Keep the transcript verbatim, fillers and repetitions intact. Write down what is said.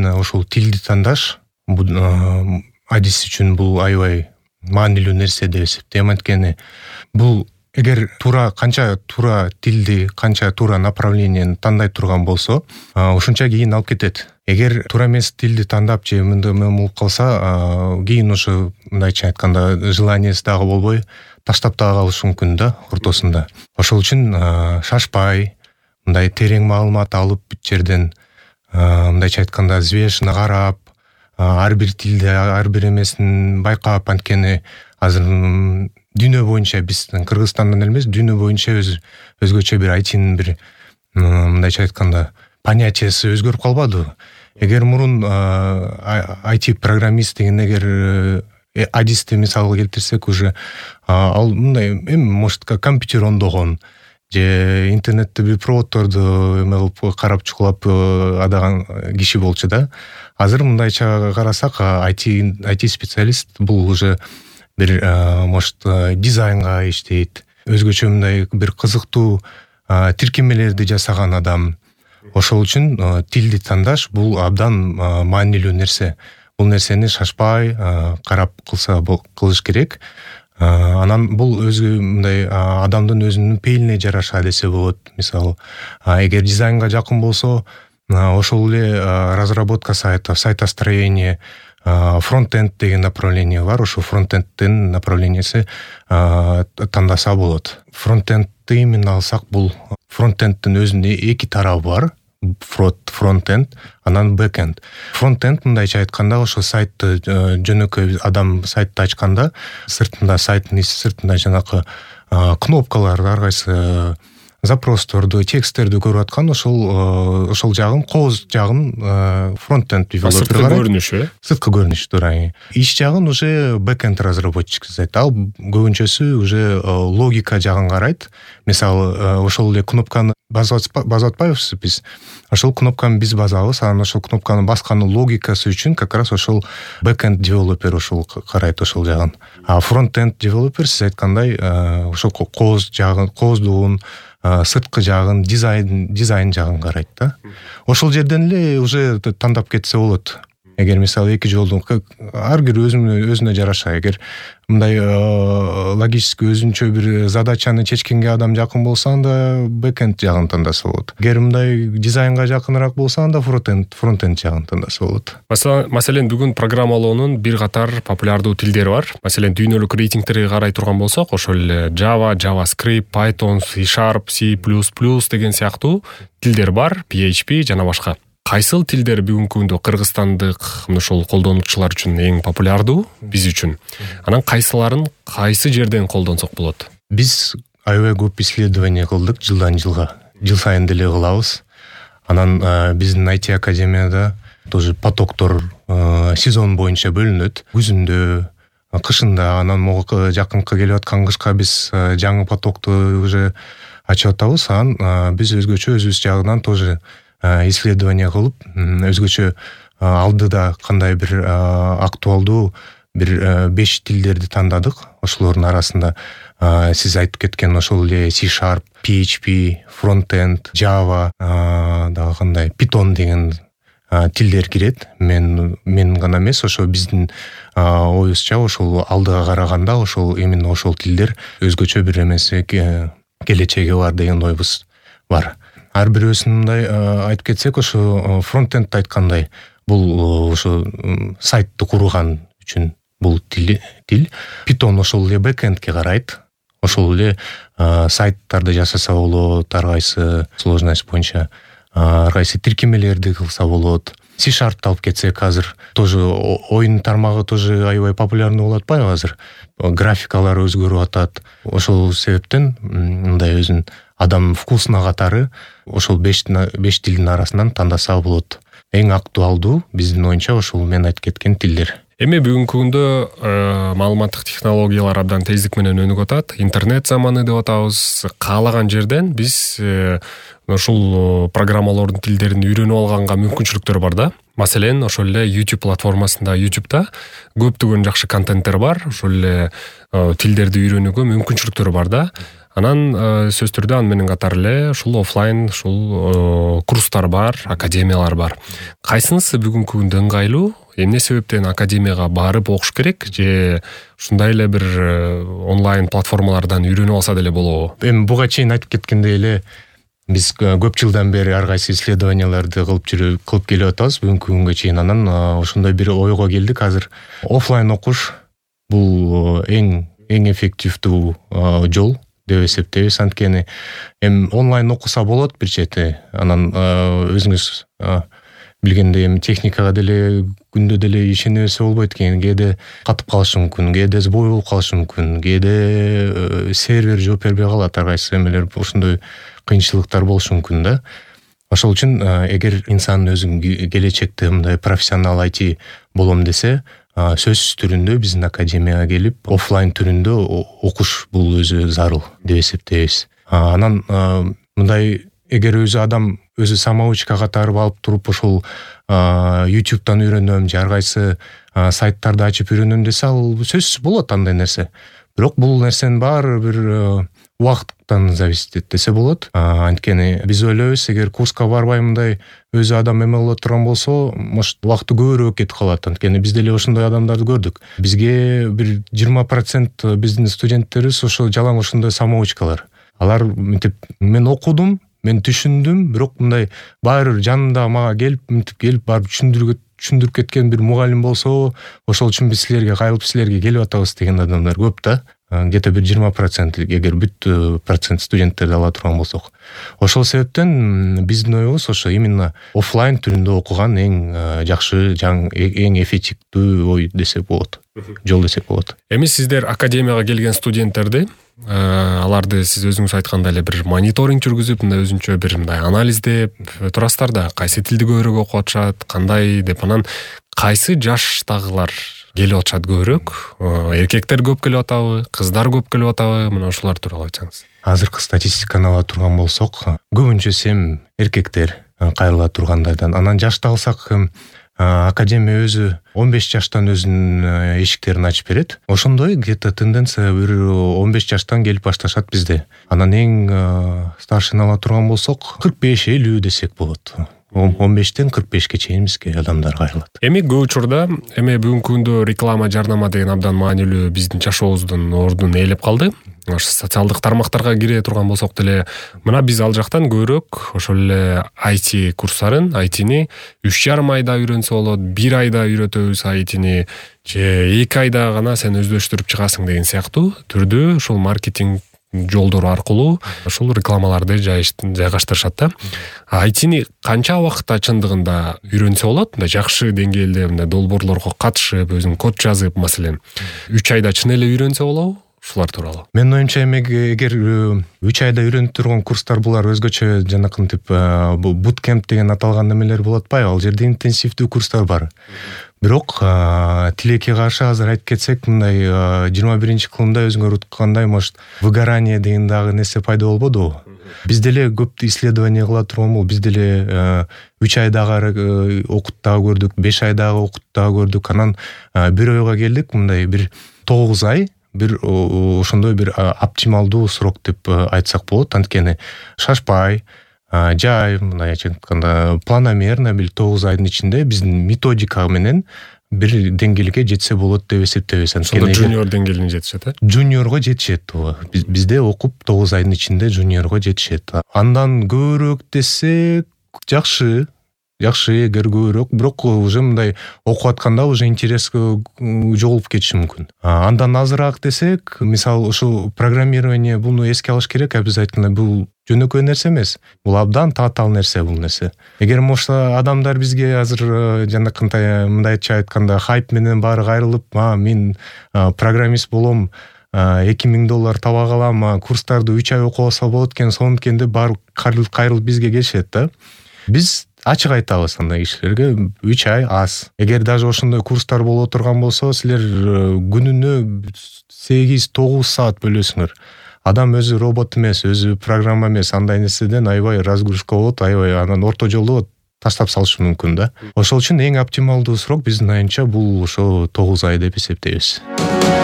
үчүн ошол тилди тандаш адис үчүн бул аябай маанилүү нерсе деп эсептейм. Анткени бул эгер туура канча туура тилди, канча туура направленияны тандай турган болсо, ошонча кийин алып кетет. Эгер туура эмес тилди тандап же мындай болуп калса, кийин ошо мындайча айтканда желаниясы дагы болбой таштап дагы калышы мүмкүн да ортосунда. Ошол үчүн шашпай, мындай терең маалымат алып бүт жерден, мындайча айтканда взвешенно карап, ар бир тилди, ар бир эмесин байкап, анткени азыр дүйнө боюнча биздин Кыргызстандан эмес, дүйнө боюнча өз өзгөчө бир айтинин бир мындайча айтканда понятиясы өзгөрүп калбадыбы? Эгер мурун ай ти программист деген эгер адисти мисалга келтирсек, уже ал мындай эми может компьютер ондогон же интернетте бир проводторду эме кылып карап чукулап адаган киши болчу да. Азыр мындайча карасак, ай ти специалист бул уже бир может дизайнга иштейт, өзгөчө мындай бир кызыктуу тиркемелерди жасаган адам. Ошол үчүн тилди тандаш бул абдан маанилүү нерсе. Бул нерсени шашпай карап кылса кылыш керек. Анан бул өзү мындай адамдын өзүнүн пейилине жараша десе болот. Мисалы, эгер дизайнга жакын болсо, ошол эле разработка сайта, сайтостроение, фронт-энд деген направление бар. Ошо фронт-эндтин направлениясы тандаса болот. Фронт-эндти именно алсак, бул фронт-эндтин өзүнүн эки тарабы бар. Фронт-энд, анан бэк-энд. Фронт-энд мындайча айтканда, ошо сайтты жөнөкөй адам сайтты ачканда, сыртында сайттын сыртында жанакы кнопкалар, ар кайсы запросторду, тексттерди көрүп аткан, ошол ошол жагын, кооз жагын фронт-энд девелопер. Сырткы көрүнүшү, э? Сырткы көрүнүш туура. Иш жагын уже бэк-энд разработчик жасайт. Ал көбүнчөсү уже логика жагын карайт. Мисалы, ошол эле кнопканы база атпайбызбы биз. Ошол кнопканы биз базабыз, анан ошол кнопканы басканын логикасы үчүн как раз ошол бэк-энд девелопер ошол карайт ошол жагын. А фронт-энд девелопер сиз айткандай ошол кооз жагын, кооздугун, сырткы жагын, дизайн, дизайн жагын карайт да. Ошол жерден эле уже тандап кетсе болот. Эгер мисалы эки жолдун ар бир өзүнө өзүнө жараша, эгер мындай логический өзүнчө бир задачаны чечкенге адам жакын болса, анда бэк-энд жагын тандаса болот. Эгер мындай дизайнга жакыныраак болса, анда фронт-энд, фронт-энд жагын тандаса болот. Маселен, бүгүн программалоонун бир катар популярдуу тилдери бар. Маселен, дүйнөлүк рейтингтерге карай турган болсок, ошол эле Java, JavaScript, Python, C Sharp, C++ деген сыяктуу тилдер бар, P H P жана башка. Кайсыл тилдер бүгүнкү күндө кыргызстандык ошол колдонуучулар үчүн эң популярдуу, биз үчүн? Анан кайсыларын кайсы жерден колдонсок болот? Биз аябай көп исследование кылдык жылдан жылга. Жыл сайын деле кылабыз. Анан биздин ай ти академияда тоже потоктор сезон боюнча бөлүнөт. Күзүндө, кышында, анан могу жакынкы келип аткан кышка биз жаңы потокту уже ачып атабыз. Анан биз өзгөчө өзүбүз жагынан тоже исследование кылып, өзгөчө алдыда кандай бир актуалдуу бир беш тилдерди тандадык. Ошолордун арасында сиз айтып кеткен ошол эле C Sharp, P H P, Frontend, Java, дагы кандай Python деген тилдер кирет. Мен мен гана эмес, ошо биздин оюбузча ошол алдыга караганда ошол именно ошол тилдер өзгөчө бир эмеси келечеги бар деген ойбуз бар. Ар бирөөсүн мындай айтып кетсек, ошо фронт-энд айткандай, бул ошо сайтты курган үчүн бул тил. Python ошол эле бэк-эндке карайт. Ошол эле сайттарды жасаса болот, ар кайсы сложность боюнча, ар кайсы тиркемелерди кылса болот. C Sharp алып кетсек, азыр тоже оюн тармагы тоже аябай популярный болуп атпайбы азыр? Графикалар өзгөрүп атат. Ошол себептен мындай өзүн адам вкусуна катары ошол беш тилдин арасынан тандаса болот. Эң актуалдуу биздин оюнча ошол мен айтып кеткен тилдер. Эми бүгүнкү күндө маалыматтык технологиялар абдан тездик менен өнүгүп атат. Интернет заманы деп атабыз. Каалаган жерден биз ушул программалоордун тилдерин үйрөнүп алганга мүмкүнчүлүктөр бар да. Маселен, ошол эле YouTube платформасында, YouTube'да көптөгөн жакшы контенттер бар. Ошол эле тилдерди үйрөнүүгө мүмкүнчүлүктөр бар да. Анан сөзсүз түрдө аны менен катар эле ушул офлайн ушул курстар бар, академиялар бар. Кайсынысы бүгүнкү күндө ыңгайлуу? Эмне себептен академияга барып окуш керек же ушундай эле бир онлайн платформалардан үйрөнүп алса деле болобу? Эми буга чейин айтып кеткендей эле биз көп жылдан бери ар кайсы исследованияларды кылып жүрүп кылып келип атабыз бүгүнкү күнгө чейин. Анан ошондой бир ойго келдик. Азыр офлайн окуш бул эң эң эффективдүү жол деп эсептейбиз. Анткени эми онлайн окуса болот бир чети. Анан өзүңүз билгендей эми техникага деле күндө деле ишене берсе болбойт экен. Кээде катып калышы мүмкүн, кээде сбой болуп калышы мүмкүн, кээде сервер жооп бербей калат, ар кайсы эмелер ошондой кыйынчылыктар болушу мүмкүн да. Ошол үчүн эгер инсан өзү келечекте мындай профессионал ай ти болом десе, сөзсүз түрүндө биздин академияга келип офлайн түрүндө окуш бул өзү зарыл деп эсептейбиз. Анан мындай эгер өзү адам өзү самоучка катарып алып туруп ошол YouTube'дан үйрөнөм же ар кайсы сайттарды ачып үйрөнөм десе, ал сөзсүз болот андай нерсе. Бирок бул нерсенин баары бир убакыттан зависит этет десе болот. Анткени биз ойлойбуз, эгер курска барбай мындай өзү адам эме боло турган болсо, может убакыты көбүрөөк кетип калат. Анткени биз деле ошондой адамдарды көрдүк. Бизге бир жыйырма процент биздин студенттерибиз ошо жалаң ошондой самоучкалар. Алар мынтип мен окудум, мен түшүндүм, бирок мындай баары жанымда мага келип, мынтип келип барып түшүндүрүп түшүндүрүп кеткен бир мугалим болсо, ошол үчүн биз силерге кайрылып силерге келип атабыз деген адамдар көп да. Где-то бир жыйырма процент, эгер бүт процент студенттерди ала турган болсок. Ошол себептен биздин оюбуз ошо именно офлайн түрүндө окуган эң жакшы, эң эффективдүү ой десек болот. Жол десек болот. Эми сиздер академияга келген студенттерди, аларды сиз өзүңүз айткандай эле бир мониторинг жүргүзүп, мындай өзүнчө бир мындай анализдеп турасыздар да, кайсы тилди көбүрөөк окуп атышат, кандай деп, анан кайсы жаштагылар келип атышат көбүрөөк? Эркектер көп келип атабы, кыздар көп келип атабы? Мына ошолар тууралуу айтсаңыз. Азыркы статистиканы ала турган болсок, көбүнчөсү эми эркектер кайрыла тургандардан. Анан жашты алсак, академия өзү он беш жаштан өзүнүн эшиктерин ачып берет. Ошондой где-то тенденция бир он беш жаштан келип башташат бизде. Анан эң старшын ала турган болсок, кырк беш элүү десек болот. он бештен кырк бешке чейин бизге адамдар кайрылат. Эми көп учурда, эми бүгүнкү күндө реклама, жарнама деген абдан маанилүү биздин жашообуздун ордун ээлеп калды. Ошо социалдык тармактарга кире турган болсок деле, мына биз ал жактан көбүрөөк ошол эле ай ти курстарын, ай тини үч жарым айда үйрөнсө болот, бир айда үйрөтөбүз ай тини, же эки айда гана сен өздөштүрүп чыгасың деген сыяктуу түрдүү ошол маркетинг жолдору аркылуу ушул рекламаларды жайгаштырышат да. ай тини канча убакытта чындыгында үйрөнсө болот? Мындай жакшы деңгээлде мындай долбоорлорго катышып, өзүң код жазып, маселен, үч айда чын эле үйрөнсө болобу? Ушулар тууралуу. Менин оюмча, эми эгер үч айда үйрөнүп турган курстар, булар өзгөчө жанакынтип буткемп деген аталган немелер болот атпайбы? Ал жерде интенсивдүү курстар бар. Бирок тилекке каршы азыр айтып кетсек, мындай жыйырма биринчи кылымда өзүңөр уткандай, может, выгорание деген дагы нерсе пайда болбодубу? Биз деле көп исследование кыла турган бол, биз деле үч айдагы окуп дагы көрдүк, беш айдагы окуп дагы көрдүк. Анан бир ойго келдик, мындай бир тогуз ай бир ошондой бир оптималдуу срок деп айтсак болот. Анткени шашпай, жай, мындай айтканда планомерно бир тогуз айдын ичинде биздин методика менен бир деңгээлге жетсе болот деп эсептейбиз. Ошондо жуниор деңгээлине жетишет, э? Жуниорго жетишет. Бизде окуп тогуз айдын ичинде жуниорго жетишет. Андан көбүрөөк десек жакшы. Жакшы, эгер көбүрөөк, бирок уже мындай окуп атканда уже интерес жоголуп кетиши мүмкүн. Андан азыраак десек, мисалы ушул программирование, буну эске алыш керек обязательно. Бул жөнөкөй нерсе эмес. Бул абдан татаал нерсе бул нерсе. Эгер может адамдар бизге азыр жанакындай мындайча айтканда хайп менен баары кайрылып, а мен программист болом, эки миң доллар таба калам, курстарды үч ай окуп алса болот экен, сонун экен деп баары кайрылып бизге келишет да. Биз ачык айтабыз андай кишилерге, үч ай аз. Эгер даже ошондой курстар боло турган болсо, силер күнүнө сегиз тогуз саат бөлөсүңөр. Адам өзү робот эмес, өзү программа эмес, андай нерседен аябай разгрузка болот, аябай анан орто жолдо таштап салышы мүмкүн да. Ошол үчүн эң оптималдуу срок биздин оюнча бул ошо тогуз ай деп эсептейбиз.